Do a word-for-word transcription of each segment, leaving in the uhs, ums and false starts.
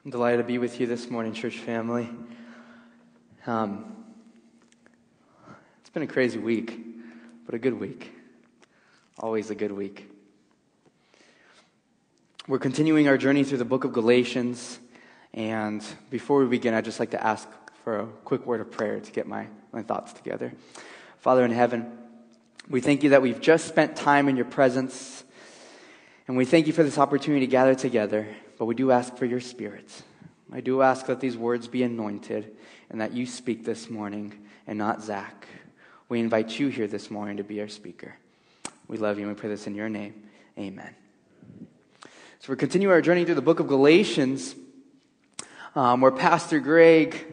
I'm delighted to be with you this morning, church family. Um, it's been a crazy week, but a good week. Always a good week. We're continuing our journey through the book of Galatians, and before we begin, I'd just like to ask for a quick word of prayer to get my, my thoughts together. Father in heaven, we thank you that we've just spent time in your presence, and we thank you for this opportunity to gather together. But we do ask for your Spirit. I do ask that these words be anointed and that you speak this morning and not Zach. We invite you here this morning to be our speaker. We love you and we pray this in your name. Amen. So we're continuing our journey through the book of Galatians, um, where Pastor Greg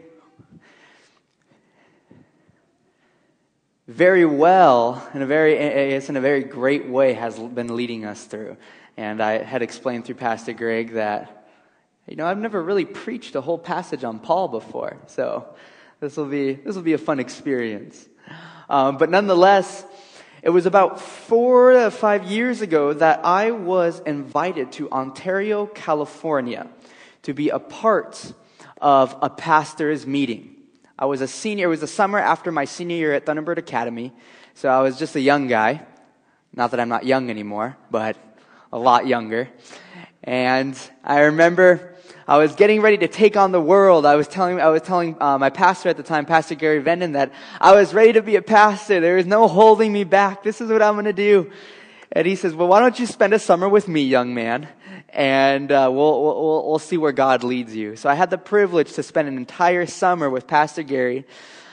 very well, in a very, it's in a very great way, has been leading us through. And I had explained through Pastor Greg that, you know, I've never really preached a whole passage on Paul before. So this will be this will be a fun experience. Um, but nonetheless, it was about four to five years ago that I was invited to Ontario, California, to be a part of a pastor's meeting. I was a senior. It was the summer after my senior year at Thunderbird Academy. So I was just a young guy. Not that I'm not young anymore, but a lot younger. And I remember I was getting ready to take on the world. I was telling I was telling uh, my pastor at the time, Pastor Gary Venden, that I was ready to be a pastor. There was no holding me back. This is what I'm going to do. And he says, well, why don't you spend a summer with me, young man? And uh, we'll, we'll we'll see where God leads you. So I had the privilege to spend an entire summer with Pastor Gary.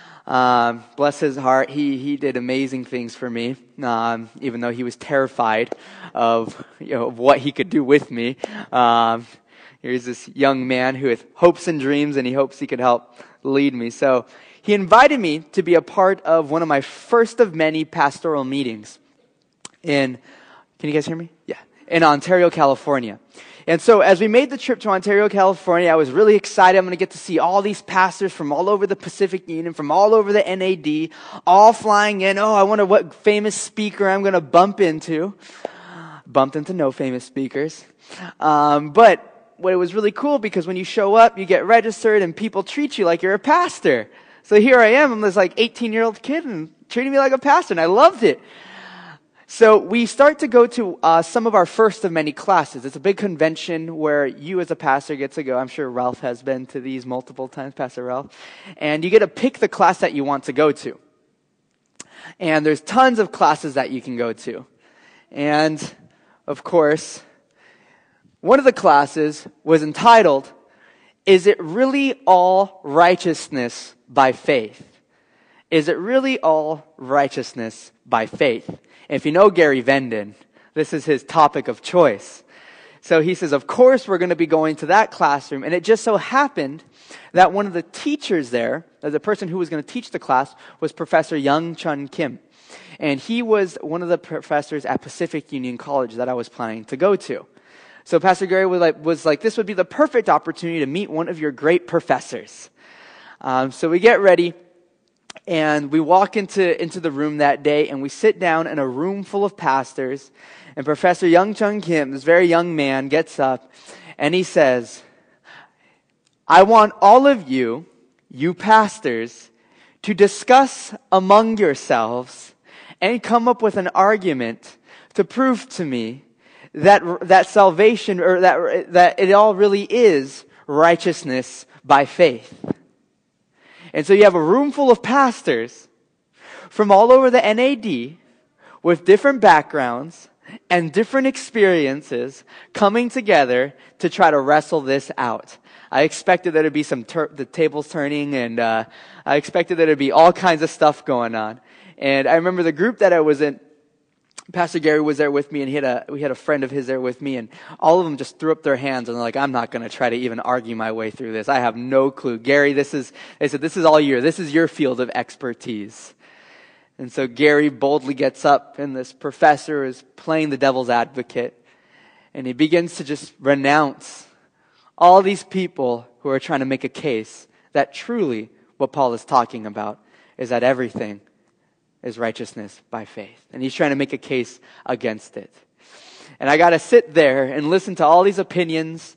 Um, bless his heart, he he did amazing things for me, um, even though he was terrified of, you know, of what he could do with me. Um, here's this young man who has hopes and dreams, and he hopes he could help lead me. So he invited me to be a part of one of my first of many pastoral meetings in, can you guys hear me? Yeah, in Ontario, California. And so as we made the trip to Ontario, California, I was really excited. I'm going to get to see all these pastors from all over the Pacific Union, from all over the N A D, all flying in. Oh, I wonder what famous speaker I'm going to bump into. Bumped into no famous speakers. Um, but what it was really cool, because when you show up, you get registered and people treat you like you're a pastor. So here I am. I'm this like eighteen-year-old kid and treating me like a pastor, and I loved it. So we start to go to uh, some of our first of many classes. It's a big convention where you as a pastor get to go. I'm sure Ralph has been to these multiple times, Pastor Ralph. And you get to pick the class that you want to go to. And there's tons of classes that you can go to. And, of course, one of the classes was entitled, Is It Really All Righteousness by Faith? Is it really all righteousness by faith? If you know Gary Venden, this is his topic of choice. So he says, of course we're going to be going to that classroom. And it just so happened that one of the teachers there, the person who was going to teach the class, was Professor Young Chun Kim. And he was one of the professors at Pacific Union College that I was planning to go to. So Pastor Gary was like, was like this would be the perfect opportunity to meet one of your great professors. Um, so we get ready. And we walk into, into the room that day, and we sit down in a room full of pastors. And Professor Young Chun Kim, this very young man, gets up, and he says, I want all of you, you pastors, to discuss among yourselves and come up with an argument to prove to me that that salvation, or that that it all really is righteousness by faith. And so you have a room full of pastors from all over the N A D with different backgrounds and different experiences coming together to try to wrestle this out. I expected there to be some tur- the tables turning, and uh, I expected there to be all kinds of stuff going on. And I remember the group that I was in, Pastor Gary was there with me, and he had a we had a friend of his there with me, and all of them just threw up their hands and they're like, I'm not going to try to even argue my way through this. I have no clue. Gary, this is, they said, this is all your, this is your field of expertise. And so Gary boldly gets up, and this professor is playing the devil's advocate, and he begins to just renounce all these people who are trying to make a case that truly what Paul is talking about is that everything is righteousness by faith. And he's trying to make a case against it. And I got to sit there and listen to all these opinions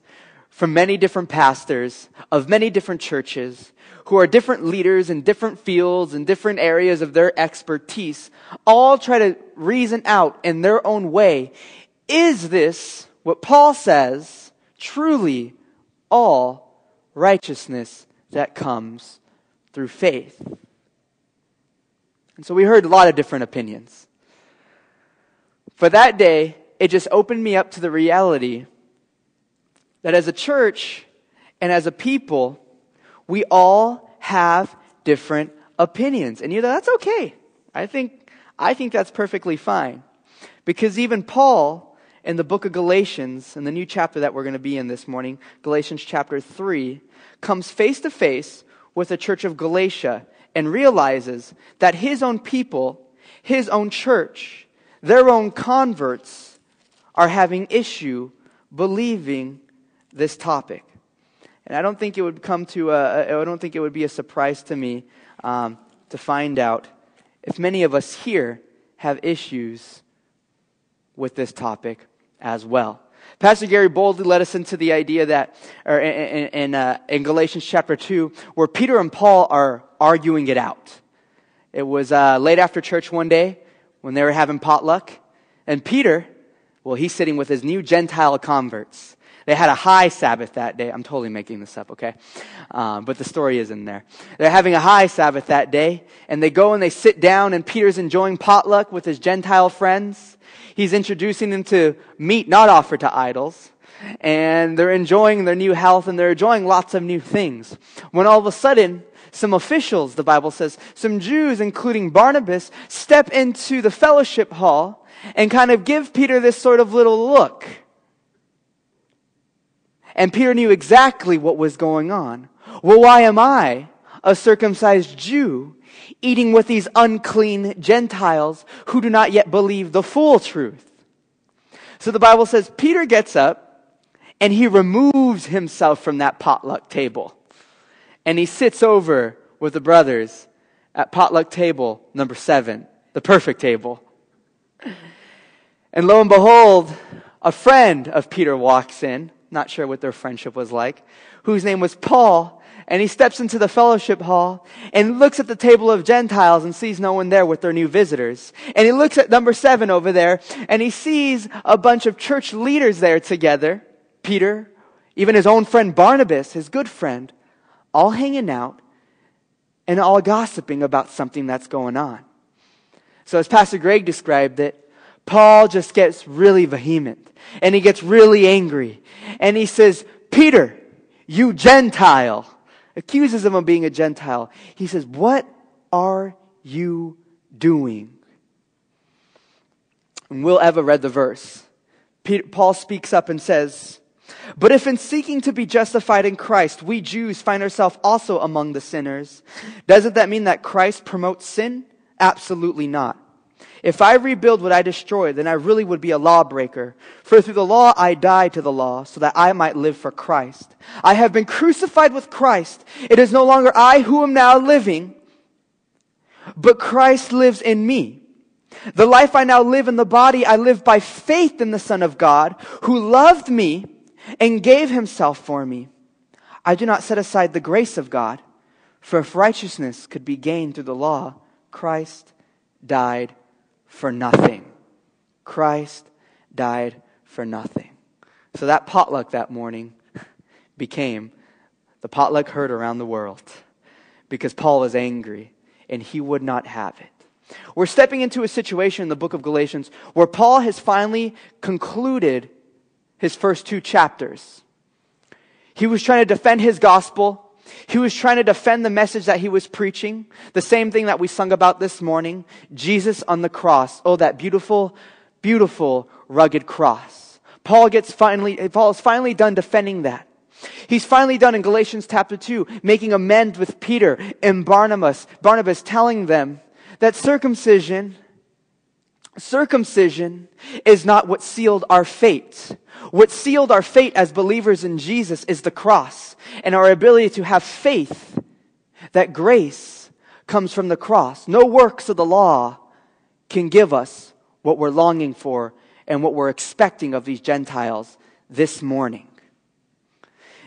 from many different pastors of many different churches who are different leaders in different fields and different areas of their expertise, all try to reason out in their own way, is this what Paul says, truly all righteousness that comes through faith? And so we heard a lot of different opinions. For that day, it just opened me up to the reality that as a church and as a people, we all have different opinions. And you know, that's okay. I think, I think that's perfectly fine. Because even Paul, in the book of Galatians, in the new chapter that we're going to be in this morning, Galatians chapter three, comes face to face with the church of Galatia and realizes that his own people, his own church, their own converts are having issue believing this topic. And I don't think it would come to a, I don't think it would be a surprise to me um, to find out if many of us here have issues with this topic as well. Pastor Gary boldly led us into the idea that, or in, in, uh, in Galatians chapter two, where Peter and Paul are arguing it out. It was uh, late after church one day when they were having potluck, and Peter, well, he's sitting with his new Gentile converts. They had a high Sabbath that day. I'm totally making this up, okay? Um, but the story is in there. They're having a high Sabbath that day, and they go and they sit down, and Peter's enjoying potluck with his Gentile friends. He's introducing them to meat not offered to idols, and they're enjoying their new health, and they're enjoying lots of new things. When all of a sudden, some officials, the Bible says, some Jews, including Barnabas, step into the fellowship hall and kind of give Peter this sort of little look. And Peter knew exactly what was going on. Well, why am I, a circumcised Jew, eating with these unclean Gentiles who do not yet believe the full truth? So the Bible says Peter gets up and he removes himself from that potluck table. And he sits over with the brothers at potluck table number seven, the perfect table. And lo and behold, a friend of Peter walks in. Not sure what their friendship was like, whose name was Paul, and he steps into the fellowship hall and looks at the table of Gentiles and sees no one there with their new visitors. And he looks at number seven over there, and he sees a bunch of church leaders there together, Peter, even his own friend Barnabas, his good friend, all hanging out and all gossiping about something that's going on. So as Pastor Greg described it, Paul just gets really vehement. And he gets really angry. And he says, Peter, you Gentile. Accuses him of being a Gentile. He says, what are you doing? And Will Eva read the verse. Peter, Paul speaks up and says, but if in seeking to be justified in Christ, we Jews find ourselves also among the sinners, doesn't that mean that Christ promotes sin? Absolutely not. If I rebuild what I destroyed, then I really would be a lawbreaker. For through the law I died to the law, so that I might live for Christ. I have been crucified with Christ. It is no longer I who am now living, but Christ lives in me. The life I now live in the body, I live by faith in the Son of God, who loved me and gave himself for me. I do not set aside the grace of God, for if righteousness could be gained through the law, Christ died for nothing. Christ died for nothing. So that potluck that morning became the potluck heard around the world because Paul was angry and he would not have it. We're stepping into a situation in the book of Galatians where Paul has finally concluded his first two chapters. He was trying to defend his gospel. He was trying to defend the message that he was preaching. The same thing that we sung about this morning. Jesus on the cross. Oh, that beautiful, beautiful, rugged cross. Paul gets finally, Paul is finally done defending that. He's finally done in Galatians chapter two, making amends with Peter and Barnabas. Barnabas telling them that circumcision, circumcision is not what sealed our fate. What sealed our fate as believers in Jesus is the cross and our ability to have faith that grace comes from the cross. No works of the law can give us what we're longing for and what we're expecting of these Gentiles this morning.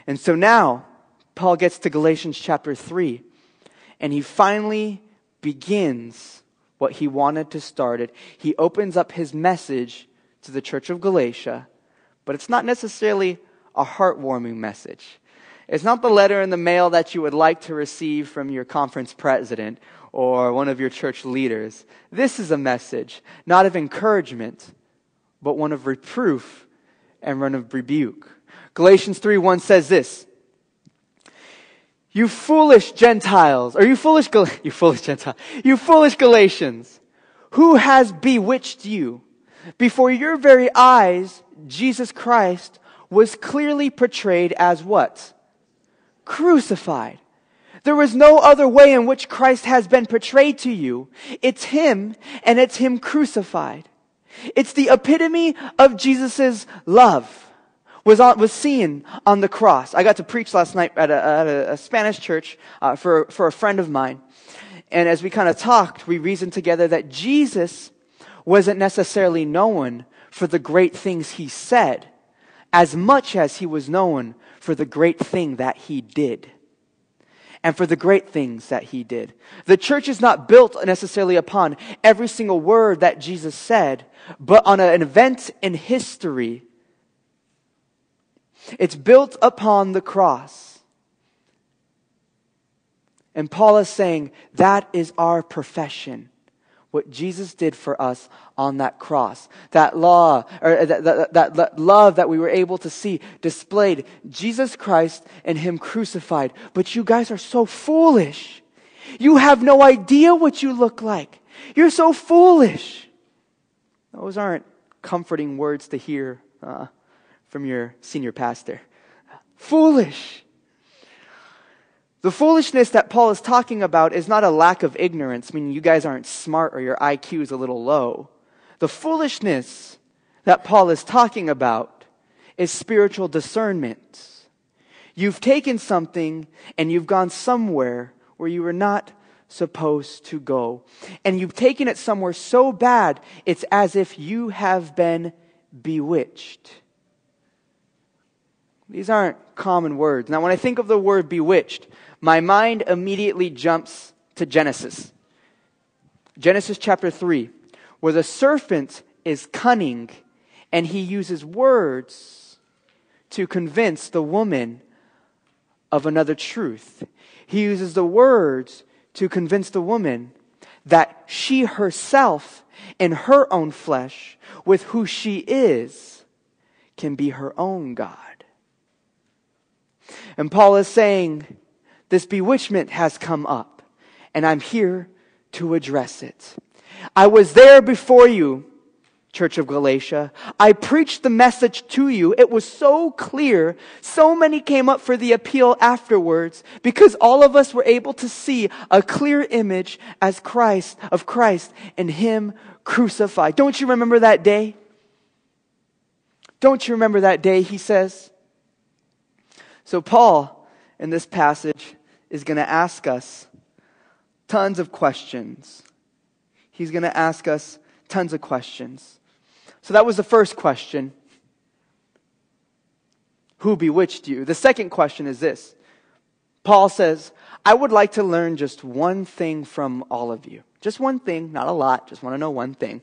And so now, Paul gets to Galatians chapter three, and he finally begins what he wanted to start it. He opens up his message to the church of Galatia, but it's not necessarily a heartwarming message. It's not the letter in the mail that you would like to receive from your conference president or one of your church leaders. This is a message, not of encouragement, but one of reproof and one of rebuke. Galatians three one says this, You foolish Gentiles, or you foolish, Gal- you foolish Gentiles, you foolish Galatians, who has bewitched you? Before your very eyes, Jesus Christ was clearly portrayed as what? Crucified. There was no other way in which Christ has been portrayed to you. It's Him, and it's Him crucified. It's the epitome of Jesus' love. Was on, was seen on the cross. I got to preach last night at a, at a, a Spanish church uh, for for a friend of mine, and as we kind of talked, we reasoned together that Jesus wasn't necessarily known for the great things He said, as much as He was known for the great thing that He did, and for the great things that He did. The church is not built necessarily upon every single word that Jesus said, but on an event in history. It's built upon the cross. And Paul is saying that is our profession. What Jesus did for us on that cross. That law, or that, that, that, that love that we were able to see displayed. Jesus Christ and Him crucified. But you guys are so foolish. You have no idea what you look like. You're so foolish. Those aren't comforting words to hear uh, from your senior pastor. Foolish. The foolishness that Paul is talking about is not a lack of ignorance, meaning you guys aren't smart or your I Q is a little low. The foolishness that Paul is talking about is spiritual discernment. You've taken something and you've gone somewhere where you were not supposed to go. And you've taken it somewhere so bad, it's as if you have been bewitched. These aren't common words. Now, when I think of the word bewitched, my mind immediately jumps to Genesis. Genesis chapter three, where the serpent is cunning and he uses words to convince the woman of another truth. He uses the words to convince the woman that she herself, in her own flesh, with who she is, can be her own God. And Paul is saying, this bewitchment has come up, and I'm here to address it. I was there before you, Church of Galatia. I preached the message to you. It was so clear. So many came up for the appeal afterwards, because all of us were able to see a clear image as Christ, of Christ and Him crucified. Don't you remember that day? Don't you remember that day, he says? So Paul, in this passage, is going to ask us tons of questions. He's going to ask us tons of questions. So that was the first question. Who bewitched you? The second question is this. Paul says, I would like to learn just one thing from all of you. Just one thing, not a lot. Just want to know one thing.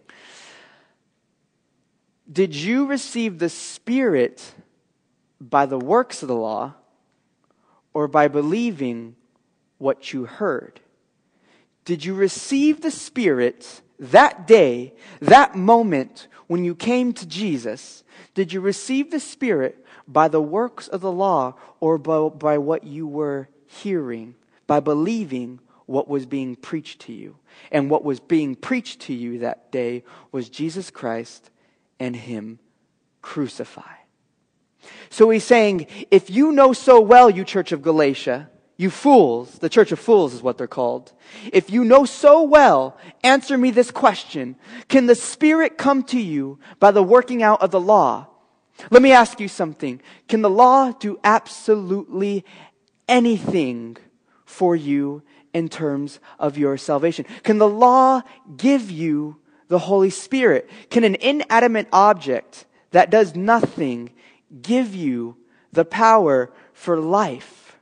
Did you receive the Spirit by the works of the law, or by believing what you heard? Did you receive the Spirit that day, that moment when you came to Jesus? Did you receive the Spirit by the works of the law, or by, by what you were hearing, by believing what was being preached to you? And what was being preached to you that day was Jesus Christ and Him crucified. So he's saying, if you know so well, you Church of Galatia, you fools, the church of fools is what they're called. If you know so well, answer me this question. Can the Spirit come to you by the working out of the law? Let me ask you something. Can the law do absolutely anything for you in terms of your salvation? Can the law give you the Holy Spirit? Can an inanimate object that does nothing give you the power for life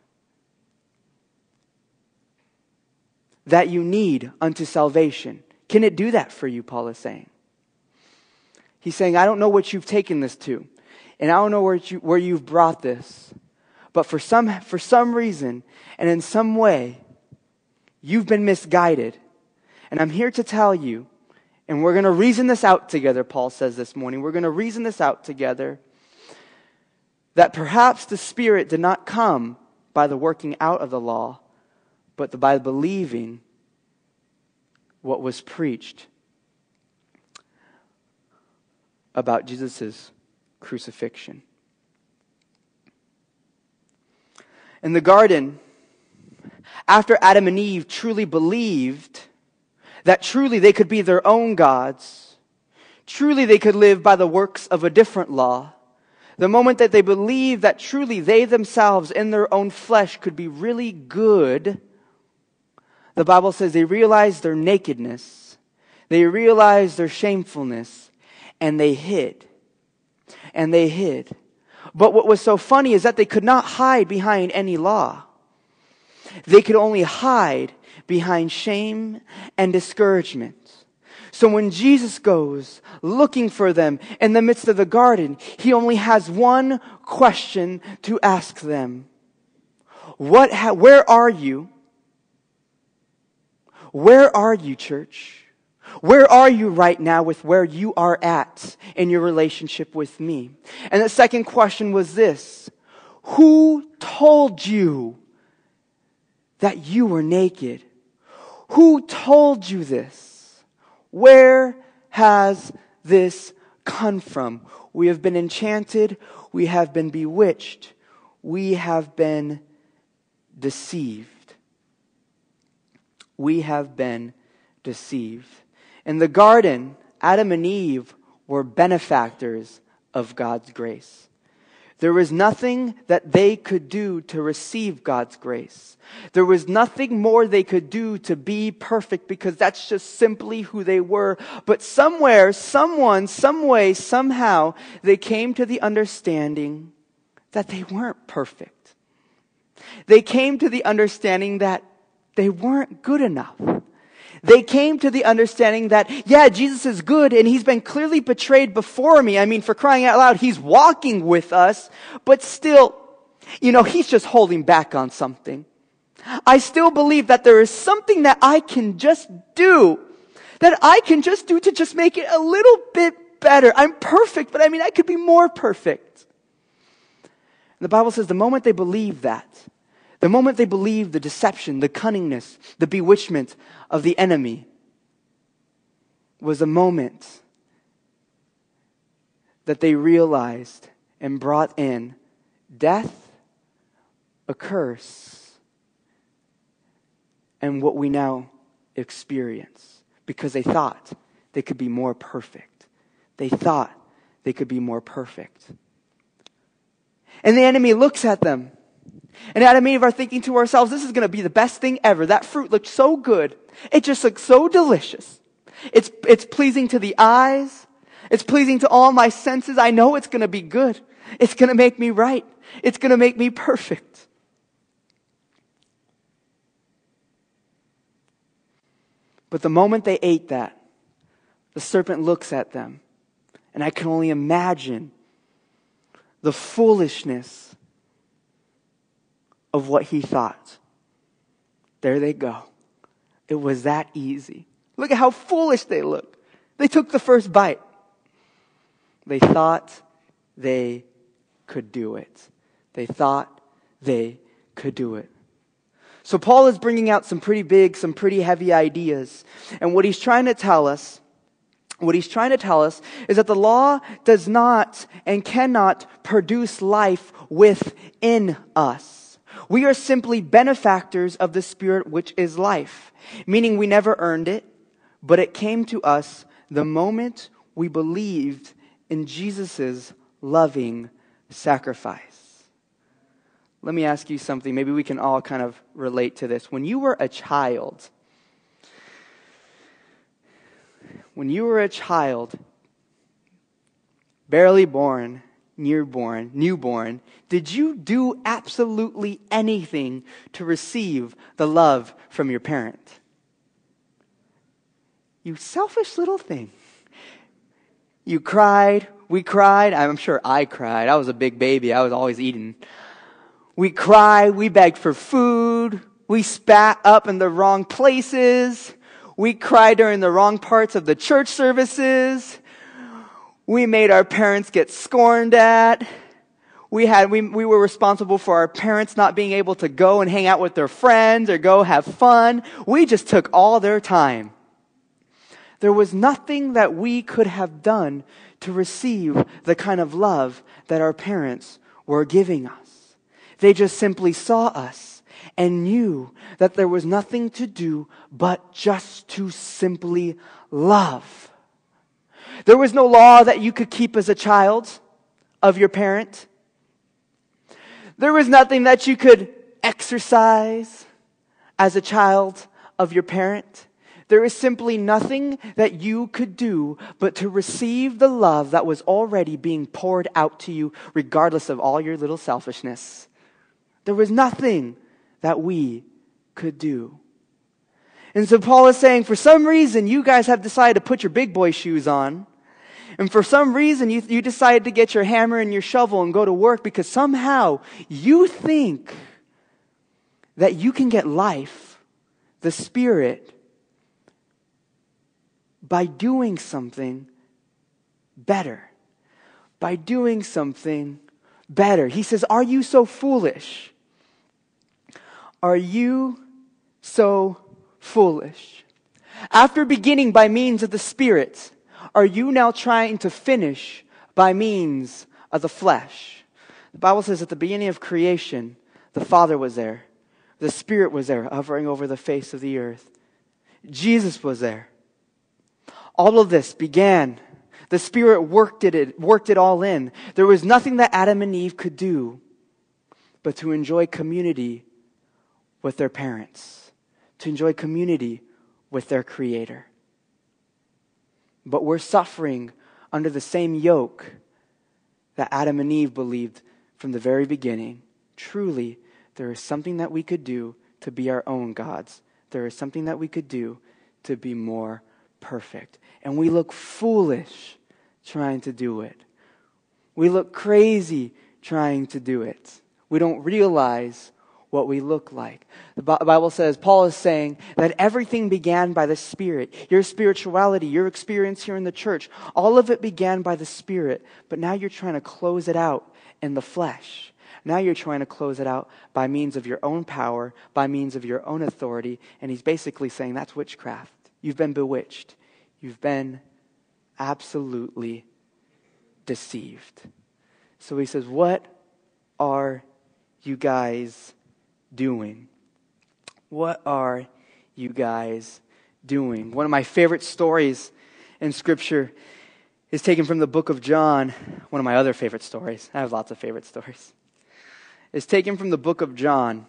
that you need unto salvation. Can it do that for you, Paul is saying? He's saying, I don't know what you've taken this to, and I don't know where, you, where you've brought this, but for some, for some reason and in some way, you've been misguided. And I'm here to tell you, and we're going to reason this out together, Paul says this morning. We're going to reason this out together, that perhaps the Spirit did not come by the working out of the law, but by believing what was preached about Jesus' crucifixion. In the garden, after Adam and Eve truly believed that truly they could be their own gods, truly they could live by the works of a different law, the moment that they believed that truly they themselves in their own flesh could be really good, the Bible says they realized their nakedness, they realized their shamefulness, and they hid. And they hid. But what was so funny is that they could not hide behind any law. They could only hide behind shame and discouragement. So when Jesus goes looking for them in the midst of the garden, he only has one question to ask them. What? Ha- where are you? Where are you, church? Where are you right now with where you are at in your relationship with me? And the second question was this: who told you that you were naked? Who told you this? Where has this come from? We have been enchanted. We have been bewitched. We have been deceived. We have been deceived. In the garden, Adam and Eve were benefactors of God's grace. There was nothing that they could do to receive God's grace. There was nothing more they could do to be perfect, because that's just simply who they were. But somewhere, someone, some way, somehow, they came to the understanding that they weren't perfect. They came to the understanding that they weren't good enough. They came to the understanding that, yeah, Jesus is good and he's been clearly betrayed before me. I mean, for crying out loud, he's walking with us, but still, you know, he's just holding back on something. I still believe that there is something that I can just do, that I can just do to just make it a little bit better. I'm perfect, but I mean, I could be more perfect. And the Bible says the moment they believe that, the moment they believe the deception, the cunningness, the bewitchment of the enemy, was a moment that they realized and brought in death, a curse, and what we now experience. Because they thought they could be more perfect. They thought they could be more perfect. And the enemy looks at them. And Adam and Eve are thinking to ourselves, this is going to be the best thing ever. That fruit looked so good. It just looks so delicious. It's, it's pleasing to the eyes. It's pleasing to all my senses. I know it's going to be good. It's going to make me right. It's going to make me perfect. But the moment they ate that, the serpent looks at them. And I can only imagine the foolishness of what he thought. There they go. It was that easy. Look at how foolish they look. They took the first bite. They thought they could do it. They thought they could do it. So Paul is bringing out some pretty big, some pretty heavy ideas. And what he's trying to tell us, what he's trying to tell us is that the law does not and cannot produce life within us. We are simply benefactors of the Spirit, which is life. Meaning we never earned it, but it came to us the moment we believed in Jesus' loving sacrifice. Let me ask you something. Maybe we can all kind of relate to this. When you were a child, when you were a child, barely born, newborn, newborn, did you do absolutely anything to receive the love from your parent? You selfish little thing. You cried. We cried. I'm sure I cried. I was a big baby. I was always eating. We cried. We begged for food. We spat up in the wrong places. We cried during the wrong parts of the church services. We made our parents get scorned at. We had we we were responsible for our parents not being able to go and hang out with their friends or go have fun. We just took all their time. There was nothing that we could have done to receive the kind of love that our parents were giving us. They just simply saw us and knew that there was nothing to do but just to simply love. There was no law that you could keep as a child of your parent. There was nothing that you could exercise as a child of your parent. There is simply nothing that you could do but to receive the love that was already being poured out to you, regardless of all your little selfishness. There was nothing that we could do. And so Paul is saying, for some reason, you guys have decided to put your big boy shoes on. And for some reason, you, you decided to get your hammer and your shovel and go to work because somehow you think that you can get life, the Spirit, by doing something better. By doing something better. He says, are you so foolish? Are you so foolish? After beginning by means of the Spirit, are you now trying to finish by means of the flesh? The Bible says at the beginning of creation, the Father was there. The Spirit was there, hovering over the face of the earth. Jesus was there. All of this began. The Spirit worked it, worked it all in. There was nothing that Adam and Eve could do but to enjoy community with their parents, to enjoy community with their Creator. But we're suffering under the same yoke that Adam and Eve believed from the very beginning. Truly, there is something that we could do to be our own gods. There is something that we could do to be more perfect. And we look foolish trying to do it. We look crazy trying to do it. We don't realize what we look like. The Bible says, Paul is saying that everything began by the Spirit. Your spirituality, your experience here in the church, all of it began by the Spirit. But now you're trying to close it out in the flesh. Now you're trying to close it out by means of your own power, by means of your own authority. And he's basically saying that's witchcraft. You've been bewitched. You've been absolutely deceived. So he says, what are you guys doing? What are you guys doing? One of my favorite stories in Scripture is taken from the book of John. One of my other favorite stories. I have lots of favorite stories. It's taken from the book of John.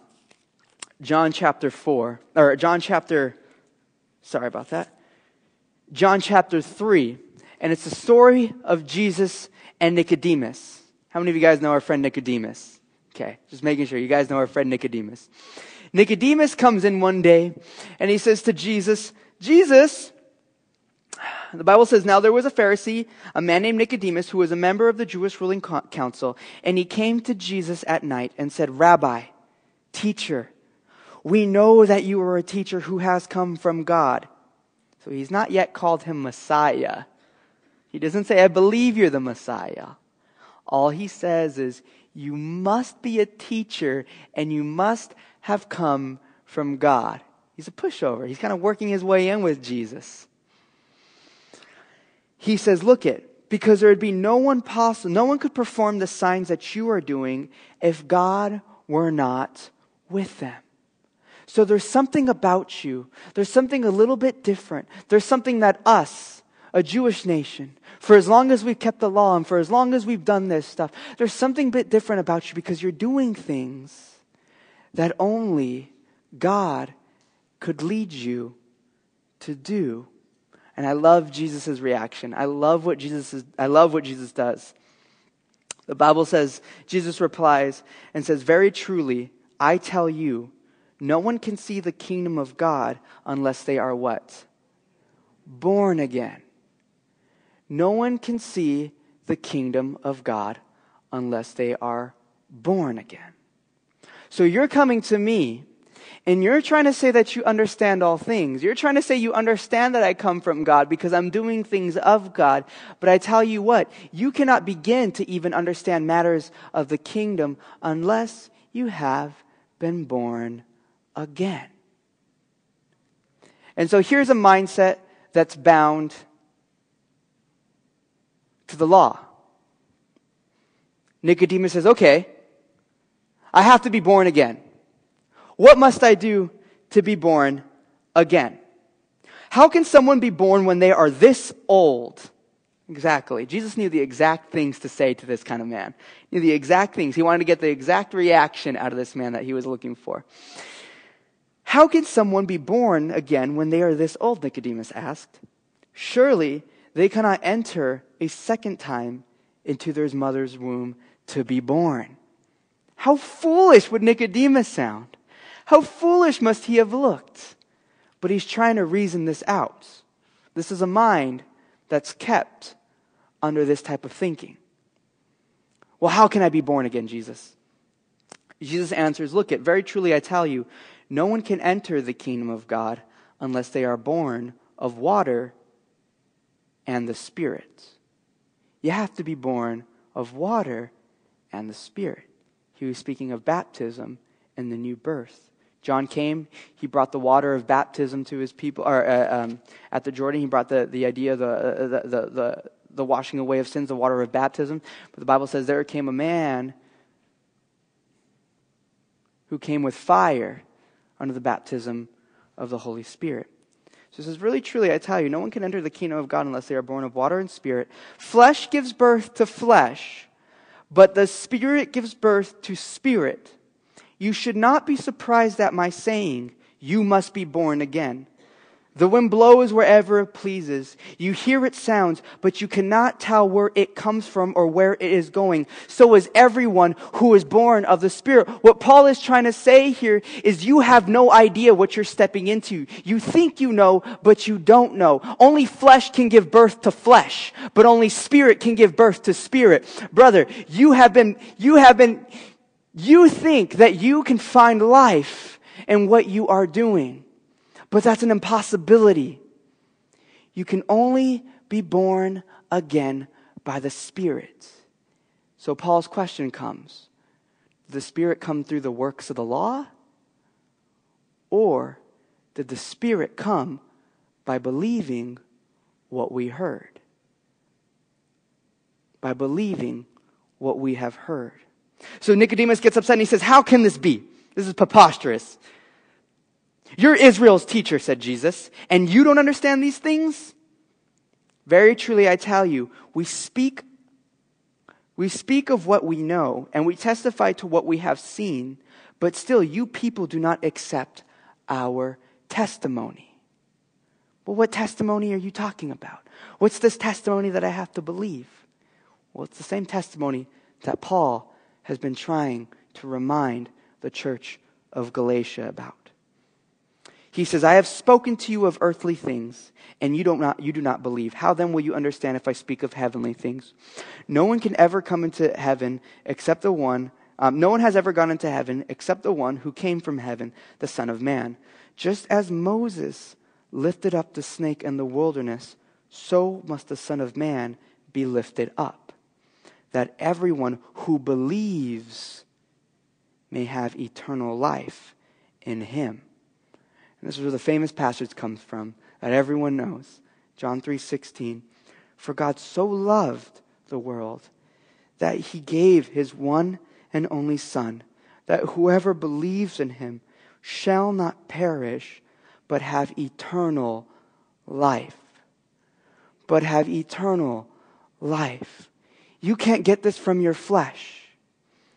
John chapter four. Or John chapter... Sorry about that. John chapter three. And it's the story of Jesus and Nicodemus. How many of you guys know our friend Nicodemus? Okay, just making sure you guys know our friend Nicodemus. Nicodemus comes in one day and he says to Jesus, Jesus, the Bible says, now there was a Pharisee, a man named Nicodemus, who was a member of the Jewish ruling council, and he came to Jesus at night and said, Rabbi, teacher, we know that you are a teacher who has come from God. So he's not yet called him Messiah. He doesn't say, I believe you're the Messiah. All he says is, you must be a teacher and you must have come from God. He's a pushover. He's kind of working his way in with Jesus. He says, look it, because there would be no one possible, no one could perform the signs that you are doing if God were not with them. So there's something about you. There's something a little bit different. There's something that us, a Jewish nation, for as long as we've kept the law and for as long as we've done this stuff, there's something a bit different about you because you're doing things that only God could lead you to do. And I love Jesus' reaction. I love what Jesus is, I love what Jesus does. The Bible says, Jesus replies and says, very truly, I tell you, no one can see the kingdom of God unless they are what? Born again. No one can see the kingdom of God unless they are born again. So you're coming to me and you're trying to say that you understand all things. You're trying to say you understand that I come from God because I'm doing things of God. But I tell you what, you cannot begin to even understand matters of the kingdom unless you have been born again. And so here's a mindset that's bound to the law. Nicodemus says, okay, I have to be born again. What must I do to be born again? How can someone be born when they are this old? Exactly. Jesus knew the exact things to say to this kind of man. He knew the exact things. He wanted to get the exact reaction out of this man that he was looking for. How can someone be born again when they are this old? Nicodemus asked. Surely they cannot enter a second time into their mother's womb to be born. How foolish would Nicodemus sound? How foolish must he have looked? But he's trying to reason this out. This is a mind that's kept under this type of thinking. Well, how can I be born again, Jesus? Jesus answers, look it, very truly I tell you, no one can enter the kingdom of God unless they are born of water and the Spirit. You have to be born of water and the Spirit. He was speaking of baptism and the new birth. John came, he brought the water of baptism to his people, or uh, um, at the Jordan, he brought the, the idea of the, uh, the, the, the, the washing away of sins, the water of baptism. But the Bible says there came a man who came with fire under the baptism of the Holy Spirit. So it says, really, truly, I tell you, no one can enter the kingdom of God unless they are born of water and Spirit. Flesh gives birth to flesh, but the Spirit gives birth to spirit. You should not be surprised at my saying, you must be born again. The wind blows wherever it pleases. You hear its sounds, but you cannot tell where it comes from or where it is going. So is everyone who is born of the Spirit. What Paul is trying to say here is you have no idea what you're stepping into. You think you know, but you don't know. Only flesh can give birth to flesh, but only Spirit can give birth to spirit. Brother, you have been, you have been, you think that you can find life in what you are doing. But that's an impossibility. You can only be born again by the Spirit. So Paul's question comes, did the Spirit come through the works of the law? Or did the Spirit come by believing what we heard? By believing what we have heard. So Nicodemus gets upset and he says, how can this be? This is preposterous. You're Israel's teacher, said Jesus, and you don't understand these things? Very truly, I tell you, we speak, we speak of what we know, and we testify to what we have seen, but still you people do not accept our testimony. Well, what testimony are you talking about? What's this testimony that I have to believe? Well, it's the same testimony that Paul has been trying to remind the church of Galatia about. He says, I have spoken to you of earthly things, and you don't not, you do not believe. How then will you understand if I speak of heavenly things? No one can ever come into heaven except the one, um, no one has ever gone into heaven except the one who came from heaven, the Son of Man. Just as Moses lifted up the snake in the wilderness, so must the Son of Man be lifted up, that everyone who believes may have eternal life in him. And this is where the famous passage comes from that everyone knows. John three sixteen. For God so loved the world that he gave his one and only Son, that whoever believes in him shall not perish, but have eternal life. But have eternal life. You can't get this from your flesh.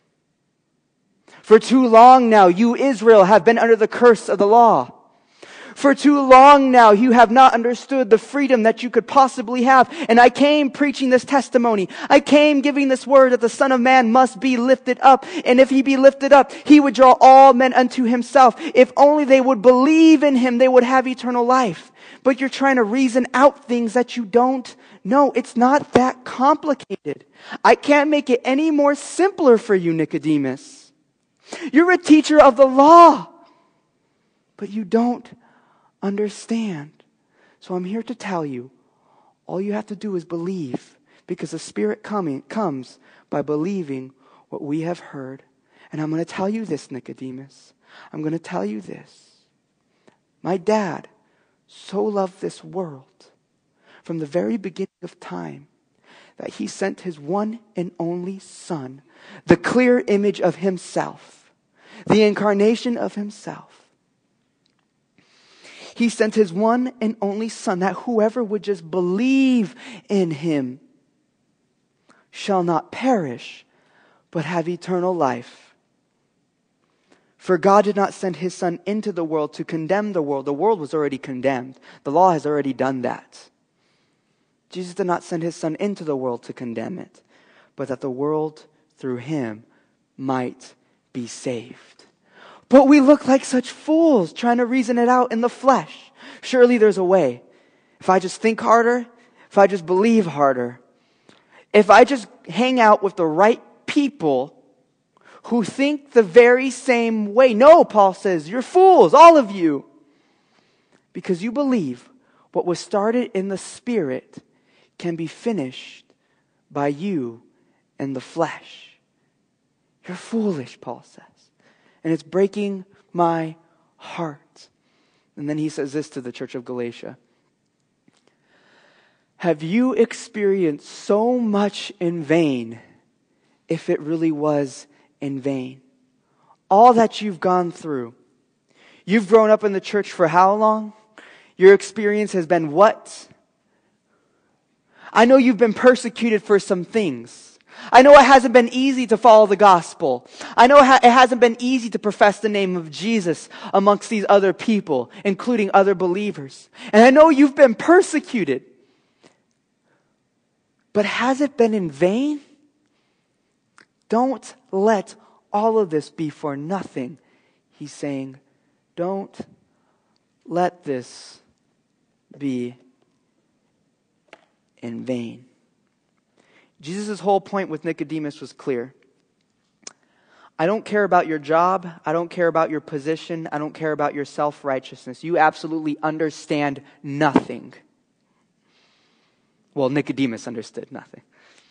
For too long now, you, Israel, have been under the curse of the law. For too long now you have not understood the freedom that you could possibly have. And I came preaching this testimony. I came giving this word that the Son of Man must be lifted up. And if he be lifted up, he would draw all men unto himself. If only they would believe in him, they would have eternal life. But you're trying to reason out things that you don't know. It's not that complicated. I can't make it any more simpler for you, Nicodemus. You're a teacher of the law, but you don't understand. So I'm here to tell you, all you have to do is believe, because the Spirit coming comes by believing what we have heard. And I'm going to tell you this, Nicodemus. I'm going to tell you this. My dad so loved this world from the very beginning of time that he sent his one and only Son, the clear image of himself, the incarnation of himself. He sent his one and only Son, that whoever would just believe in him shall not perish, but have eternal life. For God did not send his Son into the world to condemn the world. The world was already condemned. The law has already done that. Jesus did not send his Son into the world to condemn it, but that the world through him might be saved. But we look like such fools trying to reason it out in the flesh. Surely there's a way. If I just think harder, if I just believe harder, if I just hang out with the right people who think the very same way. No, Paul says, you're fools, all of you. Because you believe what was started in the Spirit can be finished by you in the flesh. You're foolish, Paul says. And it's breaking my heart. And then he says this to the church of Galatia. Have you experienced so much in vain if it really was in vain? All that you've gone through. You've grown up in the church for how long? Your experience has been what? I know you've been persecuted for some things. I know it hasn't been easy to follow the gospel. I know it, ha- it hasn't been easy to profess the name of Jesus amongst these other people, including other believers. And I know you've been persecuted. But has it been in vain? Don't let all of this be for nothing. He's saying, don't let this be in vain. Jesus' whole point with Nicodemus was clear. I don't care about your job. I don't care about your position. I don't care about your self-righteousness. You absolutely understand nothing. Well, Nicodemus understood nothing.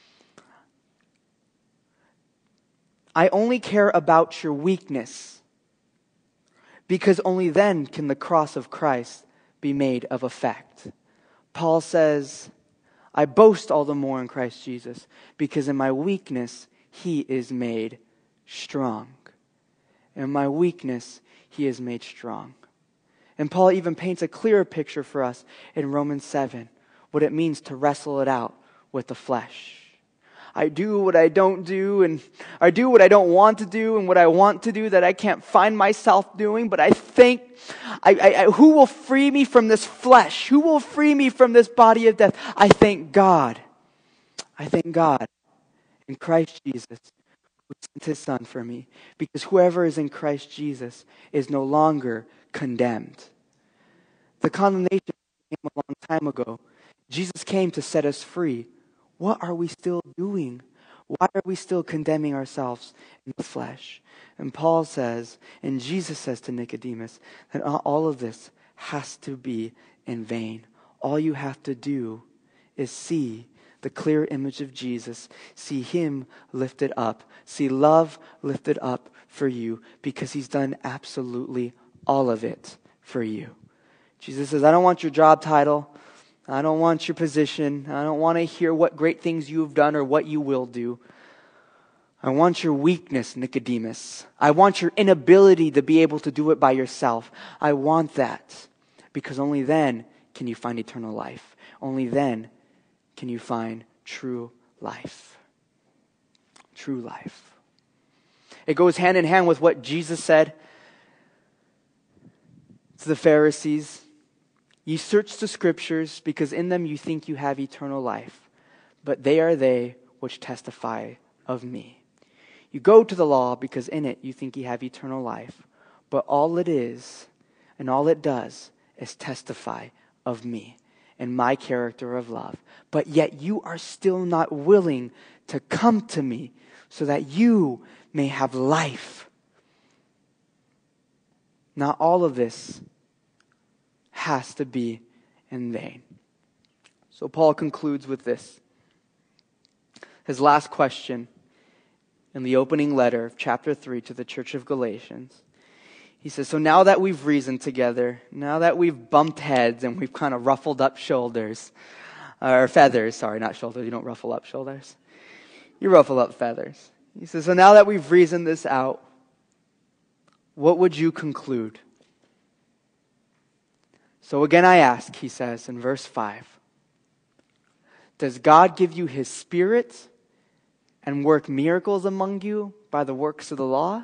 I only care about your weakness, because only then can the cross of Christ be made of effect. Paul says, I boast all the more in Christ Jesus, because in my weakness he is made strong. In my weakness he is made strong. And Paul even paints a clearer picture for us in Romans seven, what it means to wrestle it out with the flesh. I do what I don't do, and I do what I don't want to do, and what I want to do that I can't find myself doing. But I think, I, I, I, who will free me from this flesh? Who will free me from this body of death? I thank God. I thank God in Christ Jesus, who sent his Son for me. Because whoever is in Christ Jesus is no longer condemned. The condemnation came a long time ago. Jesus came to set us free. What are we still doing? Why are we still condemning ourselves in the flesh? And Paul says, and Jesus says to Nicodemus, that all of this has to be in vain. All you have to do is see the clear image of Jesus, see him lifted up, see love lifted up for you, because he's done absolutely all of it for you. Jesus says, I don't want your job title. I don't want your position. I don't want to hear what great things you've done or what you will do. I want your weakness, Nicodemus. I want your inability to be able to do it by yourself. I want that, because only then can you find eternal life. Only then can you find true life. True life. It goes hand in hand with what Jesus said to the Pharisees, "Ye search the Scriptures, because in them you think you have eternal life, but they are they which testify of me. You go to the law, because in it you think ye have eternal life, but all it is, and all it does, is testify of me and my character of love. But yet you are still not willing to come to me so that you may have life." Now all of this has to be in vain. So Paul concludes with this. His last question in the opening letter of chapter three to the church of Galatians. He says, so now that we've reasoned together, now that we've bumped heads and we've kind of ruffled up shoulders, or feathers, sorry, not shoulders, you don't ruffle up shoulders. You ruffle up feathers. He says, so now that we've reasoned this out, what would you conclude? So again I ask, he says in verse five, does God give you his Spirit and work miracles among you by the works of the law?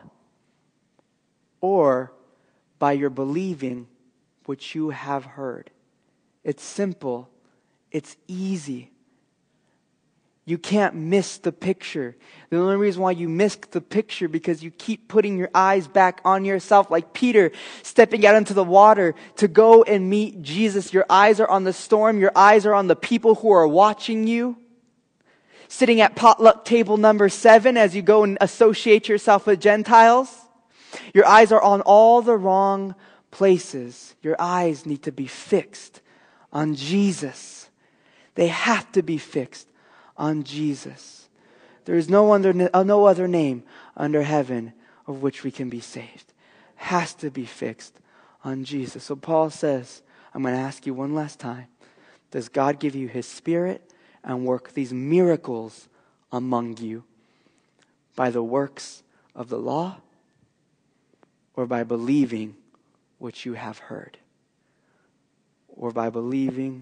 Or by your believing which you have heard? It's simple. It's easy. You can't miss the picture. The only reason why you miss the picture because you keep putting your eyes back on yourself, like Peter stepping out into the water to go and meet Jesus. Your eyes are on the storm. Your eyes are on the people who are watching you. Sitting at potluck table number seven as you go and associate yourself with Gentiles. Your eyes are on all the wrong places. Your eyes need to be fixed on Jesus. They have to be fixed on Jesus. There is no other, no other name under heaven of which we can be saved. Has to be fixed on Jesus. So Paul says, I'm going to ask you one last time. Does God give you his Spirit and work these miracles among you by the works of the law? Or by believing what you have heard? Or by believing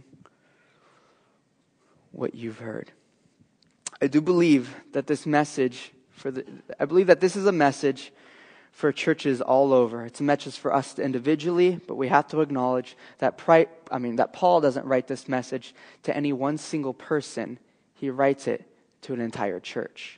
what you've heard? I do believe that this message, for the, I believe that this is a message for churches all over. It's a message for us individually, but we have to acknowledge that pri- I mean that Paul doesn't write this message to any one single person. He writes it to an entire church.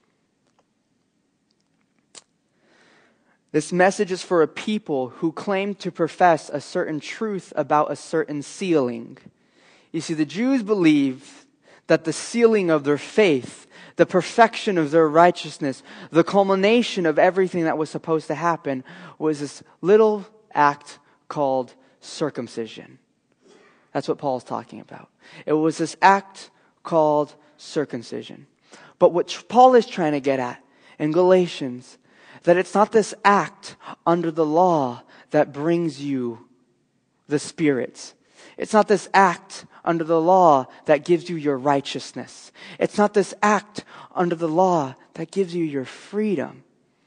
This message is for a people who claim to profess a certain truth about a certain sealing. You see, the Jews believed that the sealing of their faith, the perfection of their righteousness, the culmination of everything that was supposed to happen was this little act called circumcision. That's what Paul's talking about. It was this act called circumcision. But what Paul is trying to get at in Galatians, that it's not this act under the law that brings you the Spirit. It's not this act under the law that gives you your righteousness. It's not this act under the law that gives you your freedom.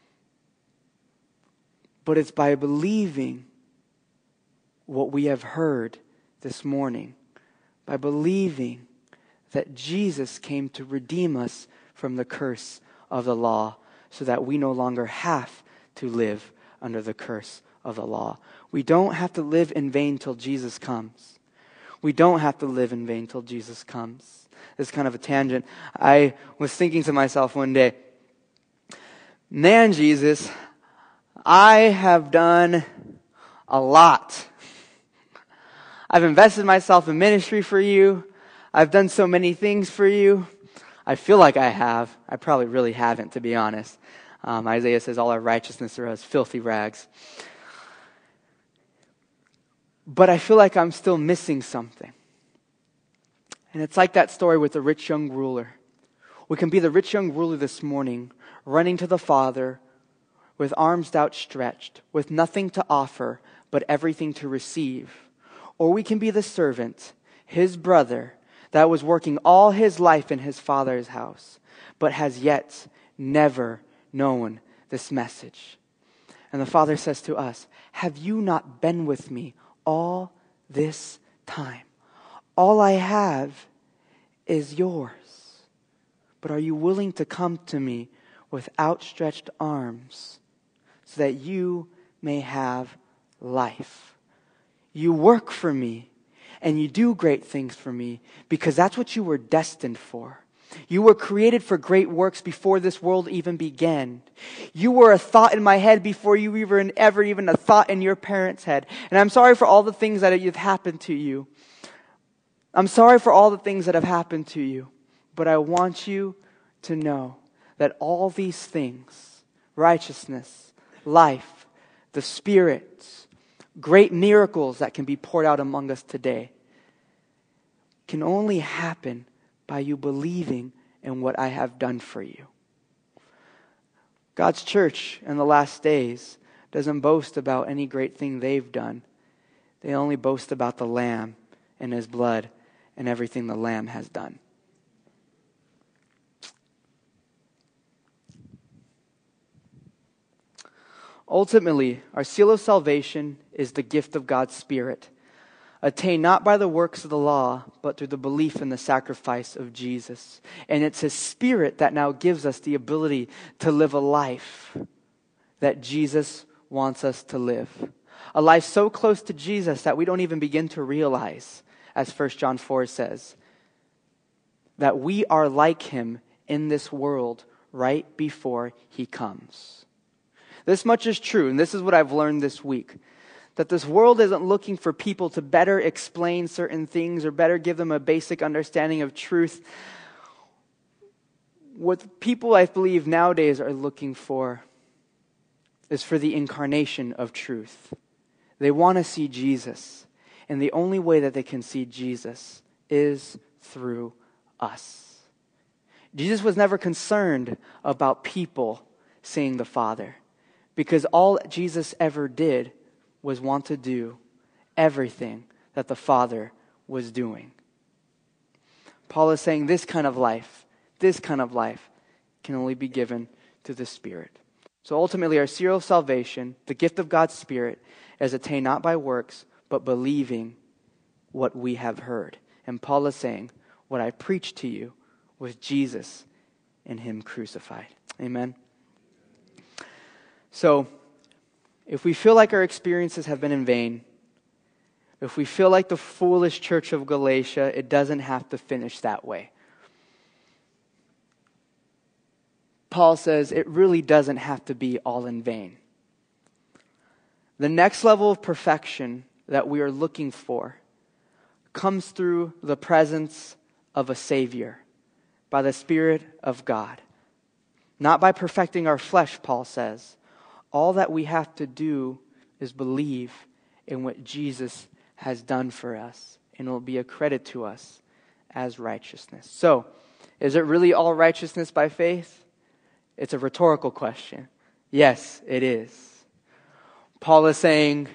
But it's by believing what we have heard this morning. By believing that Jesus came to redeem us from the curse of the law, so that we no longer have to live under the curse of the law. We don't have to live in vain till Jesus comes. We don't have to live in vain till Jesus comes. This is kind of a tangent. I was thinking to myself one day, man, Jesus, I have done a lot. I've invested myself in ministry for you. I've done so many things for you. I feel like I have. I probably really haven't, to be honest. Um, Isaiah says all our righteousness are as filthy rags. But I feel like I'm still missing something. And it's like that story with the rich young ruler. We can be the rich young ruler this morning, running to the Father with arms outstretched, with nothing to offer, but everything to receive. Or we can be the servant, his brother, that was working all his life in his Father's house, but has yet never known this message. And the Father says to us, have you not been with me all this time? All I have is yours. But are you willing to come to me with outstretched arms so that you may have life? You work for me, and you do great things for me, because that's what you were destined for. You were created for great works before this world even began. You were a thought in my head before you were ever even a thought in your parents' head. And I'm sorry for all the things that have happened to you. I'm sorry for all the things that have happened to you. But I want you to know that all these things, righteousness, life, the Spirit, great miracles that can be poured out among us today, can only happen by you believing in what I have done for you. God's church in the last days doesn't boast about any great thing they've done. They only boast about the Lamb and His blood and everything the Lamb has done. Ultimately, our seal of salvation is the gift of God's Spirit, attained not by the works of the law, but through the belief in the sacrifice of Jesus. And it's His Spirit that now gives us the ability to live a life that Jesus wants us to live. A life so close to Jesus that we don't even begin to realize, as First John four says, that we are like Him in this world right before He comes. This much is true, and this is what I've learned this week, that this world isn't looking for people to better explain certain things or better give them a basic understanding of truth. What people, I believe, nowadays are looking for is for the incarnation of truth. They want to see Jesus, and the only way that they can see Jesus is through us. Jesus was never concerned about people seeing the Father, because all Jesus ever did was want to do everything that the Father was doing. Paul is saying this kind of life, this kind of life can only be given to the Spirit. So ultimately our seal of salvation, the gift of God's Spirit, is attained not by works, but believing what we have heard. And Paul is saying, what I preached to you was Jesus and Him crucified. Amen. So, if we feel like our experiences have been in vain, if we feel like the foolish church of Galatia, it doesn't have to finish that way. Paul says it really doesn't have to be all in vain. The next level of perfection that we are looking for comes through the presence of a Savior, by the Spirit of God. Not by perfecting our flesh, Paul says. All that we have to do is believe in what Jesus has done for us, and it will be a credit to us as righteousness. So, is it really all righteousness by faith? It's a rhetorical question. Yes, it is. Paul is saying,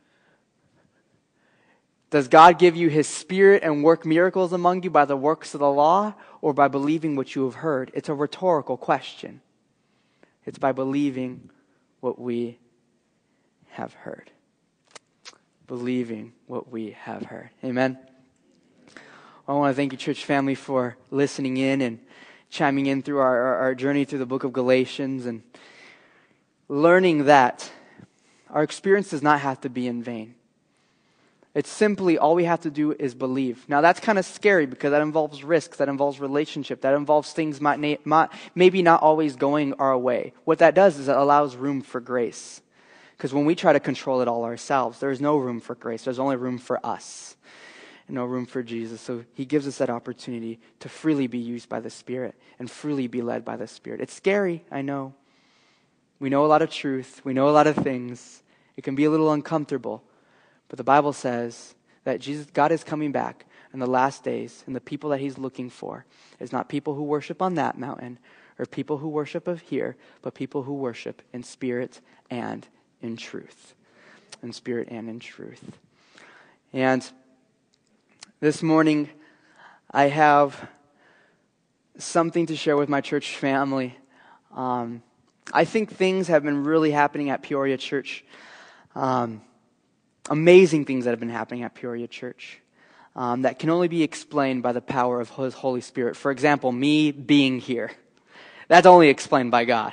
does God give you His Spirit and work miracles among you by the works of the law, or by believing what you have heard? It's a rhetorical question. It's by believing what we have heard. Believing what we have heard. Amen. I want to thank you, church family, for listening in and chiming in through our, our, our journey through the book of Galatians and learning that our experience does not have to be in vain. It's simply all we have to do is believe. Now that's kind of scary because that involves risks, that involves relationship, that involves things might, na- might, maybe not always going our way. What that does is it allows room for grace. Because when we try to control it all ourselves, there is no room for grace. There's only room for us. And no room for Jesus. So He gives us that opportunity to freely be used by the Spirit and freely be led by the Spirit. It's scary, I know. We know a lot of truth. We know a lot of things. It can be a little uncomfortable. But the Bible says that Jesus, God is coming back in the last days, and the people that He's looking for is not people who worship on that mountain or people who worship of here, but people who worship in spirit and in truth. In spirit and in truth. And this morning, I have something to share with my church family. Um, I think things have been really happening at Peoria Church. Um, amazing things that have been happening at Peoria Church um, that can only be explained by the power of His Holy Spirit. For example, me being here. That's only explained by God.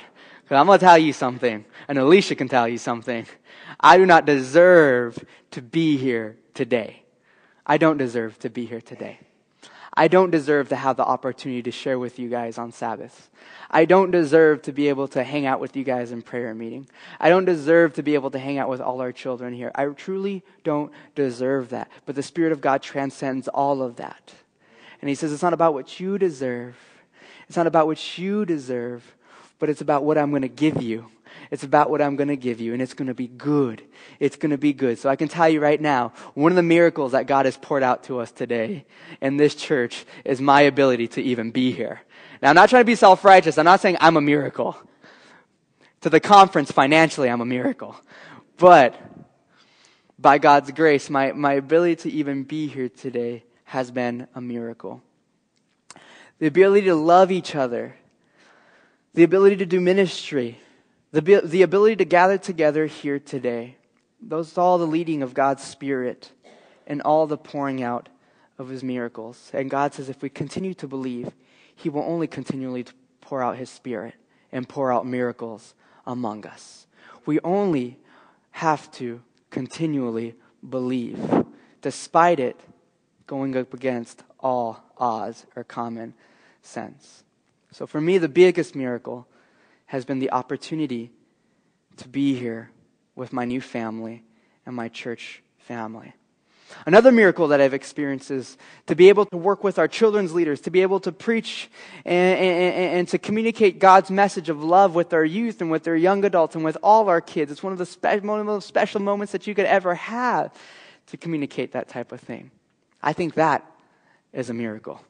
Because I'm going to tell you something, and Alicia can tell you something. I do not deserve to be here today. I don't deserve to be here today. I don't deserve to have the opportunity to share with you guys on Sabbath. I don't deserve to be able to hang out with you guys in prayer meeting. I don't deserve to be able to hang out with all our children here. I truly don't deserve that. But the Spirit of God transcends all of that. And he says it's not about what you deserve. It's not about what you deserve, but it's about what I'm going to give you. It's about what I'm going to give you, and it's going to be good. It's going to be good. So I can tell you right now, one of the miracles that God has poured out to us today in this church is my ability to even be here. Now, I'm not trying to be self-righteous. I'm not saying I'm a miracle. To the conference, financially, I'm a miracle. But by God's grace, my, my ability to even be here today has been a miracle. The ability to love each other, the ability to do ministry, the, the ability to gather together here today. Those are all the leading of God's Spirit and all the pouring out of His miracles. And God says if we continue to believe, He will only continually pour out His Spirit and pour out miracles among us. We only have to continually believe, despite it going up against all odds or common sense. So for me, the biggest miracle has been the opportunity to be here with my new family and my church family. Another miracle that I've experienced is to be able to work with our children's leaders, to be able to preach and, and, and to communicate God's message of love with our youth and with our young adults and with all our kids. It's one of the spe- one of those special moments that you could ever have to communicate that type of thing. I think that is a miracle.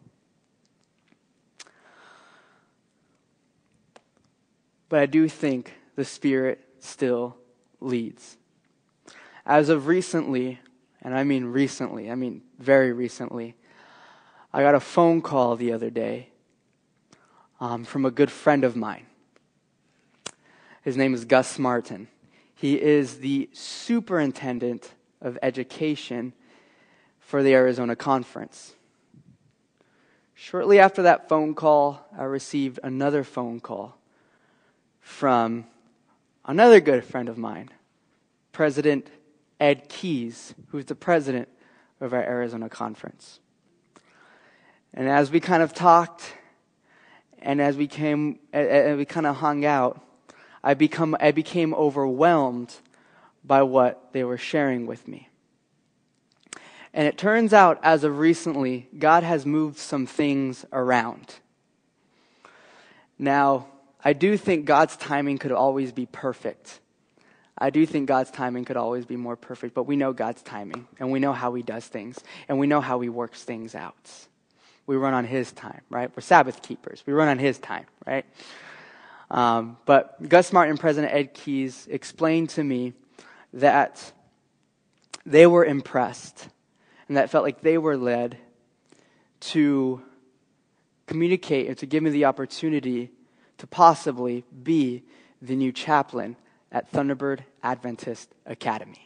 But I do think the Spirit still leads. As of recently, and I mean recently, I mean very recently, I got a phone call the other day um, from a good friend of mine. His name is Gus Martin. He is the superintendent of education for the Arizona Conference. Shortly after that phone call, I received another phone call from another good friend of mine, President Ed Keys, who's the president of our Arizona Conference. And as we kind of talked, and as we came, and we kind of hung out, I become I became overwhelmed by what they were sharing with me. And it turns out, as of recently, God has moved some things around. Now, I do think God's timing could always be perfect. I do think God's timing could always be more perfect, but we know God's timing, and we know how He does things, and we know how He works things out. We run on His time, right? We're Sabbath keepers. We run on His time, right? Um, but Gus Martin and President Ed Keys explained to me that they were impressed, and that felt like they were led to communicate and to give me the opportunity to possibly be the new chaplain at Thunderbird Adventist Academy.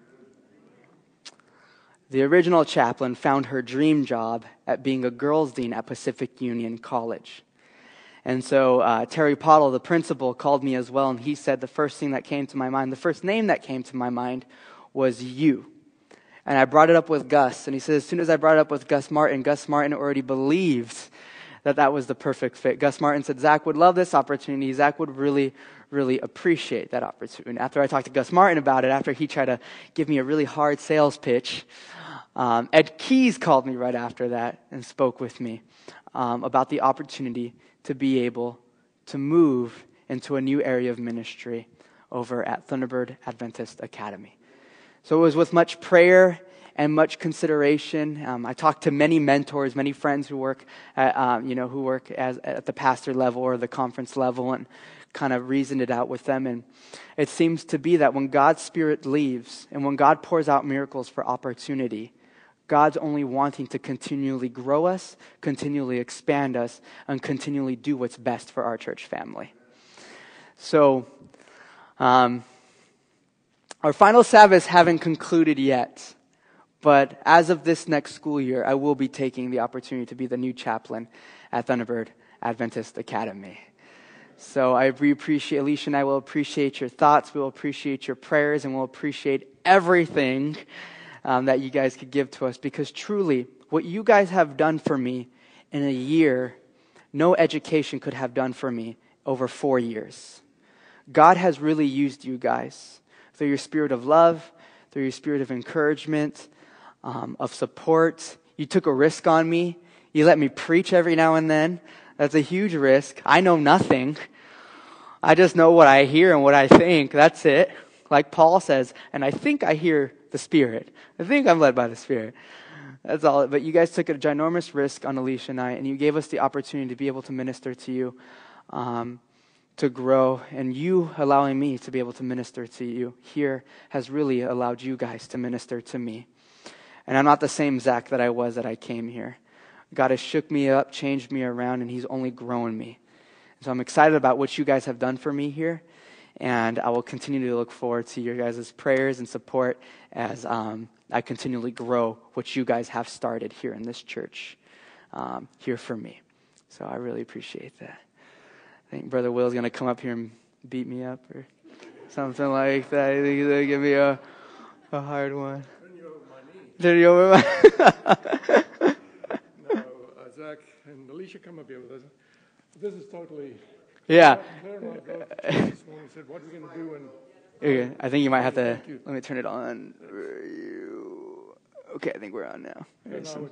The original chaplain found her dream job at being a girls' dean at Pacific Union College. And so uh, Terry Pottle, the principal, called me as well, and he said the first thing that came to my mind, the first name that came to my mind was you. And I brought it up with Gus, and he said as soon as I brought it up with Gus Martin, Gus Martin already believed that that was the perfect fit. Gus Martin said, Zach would love this opportunity. Zach would really, really appreciate that opportunity. And after I talked to Gus Martin about it, after he tried to give me a really hard sales pitch, um, Ed Keys called me right after that and spoke with me um, about the opportunity to be able to move into a new area of ministry over at Thunderbird Adventist Academy. So it was with much prayer and much consideration. Um, I talked to many mentors, many friends who work at, um, you know, who work as, at the pastor level or the conference level, and kind of reasoned it out with them. And it seems to be that when God's Spirit leaves and when God pours out miracles for opportunity, God's only wanting to continually grow us, continually expand us, and continually do what's best for our church family. So, um, our final Sabbaths haven't concluded yet. But as of this next school year, I will be taking the opportunity to be the new chaplain at Thunderbird Adventist Academy. So I we appreciate, Alicia and I will appreciate your thoughts, we will appreciate your prayers, and we'll appreciate everything um, that you guys could give to us, because truly, what you guys have done for me in a year, no education could have done for me over four years. God has really used you guys through your spirit of love, through your spirit of encouragement, um, of support. You took a risk on me. You let me preach every now and then. That's a huge risk. I know nothing. I just know what I hear and what I think. That's it. Like Paul says, and I think I hear the Spirit. I think I'm led by the Spirit. That's all. But you guys took a ginormous risk on Alicia and I, and you gave us the opportunity to be able to minister to you, um, to grow. And you allowing me to be able to minister to you here has really allowed you guys to minister to me. And I'm not the same Zach that I was that I came here. God has shook me up, changed me around, and he's only grown me. So I'm excited about what you guys have done for me here, and I will continue to look forward to your guys' prayers and support as um, I continually grow what you guys have started here in this church, um, here for me. So I really appreciate that. I think Brother Will's going to come up here and beat me up or something like that. I think he's going to give me a, a hard one. Turn you over my knee. Turn you over my No, uh, Zach and Alicia come up here with us. This is totally... Yeah. Claire and I drove to church this morning and said, what are we going to do when... Okay, I think you might have to... Thank you. Let me turn it on. Okay, I think we're on now. And There's I some- would...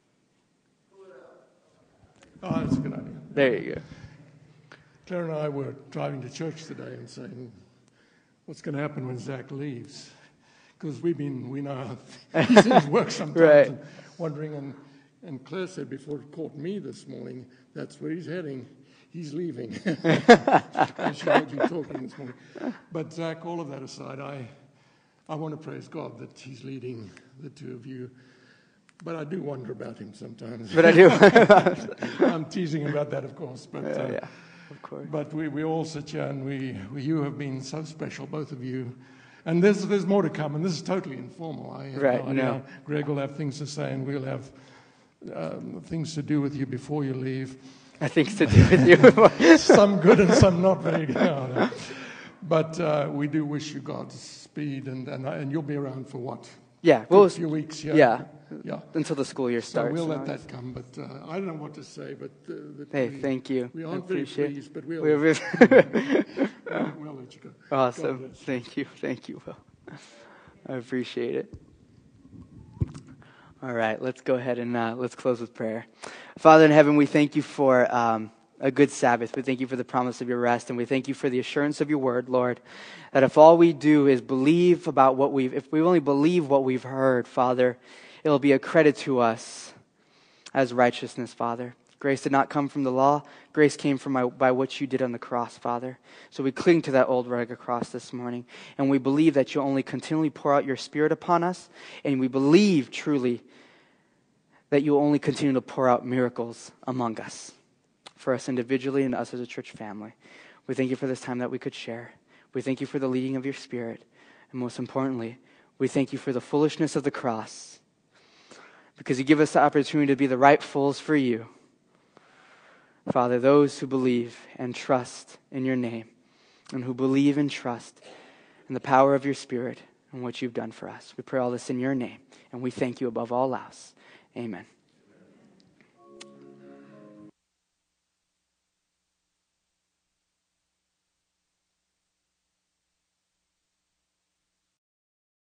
Oh, that's a good idea. There you go. Claire and I were driving to church today and saying, what's going to happen when Zach leaves? Because we've been, we know how these things work sometimes. Right. And wondering, and, and Claire said before it caught me this morning, that's where he's heading. He's leaving. And she heard you talking this morning. But Zach, all of that aside, I, I want to praise God that he's leading the two of you. But I do wonder about him sometimes. But I do. I'm teasing about that, of course. But, Yeah, uh, yeah, of course. But we, we all sit here and we, we, you have been so special, both of you. And there's, there's more to come, and this is totally informal. I have Right, no idea. no. Greg will have things to say, and we'll have um, things to do with you before you leave. I think it's to do with you. Some good and some not very good. No, no. But uh, we do wish you God's speed, and, and, and you'll be around for what? Yeah, For well, a few weeks, yeah. yeah, Yeah. until the school year So starts. we'll and let all that come, but uh, I don't know what to say, but... Uh, that Hey, we, thank you. We I aren't very appreciate pleased, but we'll, We're we'll, with- we'll let you go. Awesome. God bless. Thank you. Thank you, Will. I appreciate it. All right, let's go ahead and uh, let's close with prayer. Father in heaven, we thank you for um, a good Sabbath. We thank you for the promise of your rest, and we thank you for the assurance of your word, Lord, that if all we do is believe about what we've, if we only believe what we've heard, Father, it'll be a credit to us as righteousness, Father. Grace did not come from the law. Grace came from my, by what you did on the cross, Father. So we cling to that old rugged cross this morning, and we believe that you'll only continually pour out your Spirit upon us, and we believe truly that you'll only continue to pour out miracles among us, for us individually and us as a church family. We thank you for this time that we could share. We thank you for the leading of your Spirit, and most importantly, we thank you for the foolishness of the cross, because you give us the opportunity to be the right fools for you. Father, those who believe and trust in your name, and who believe and trust in the power of your Spirit and what you've done for us. We pray all this in your name, and we thank you above all else. Amen.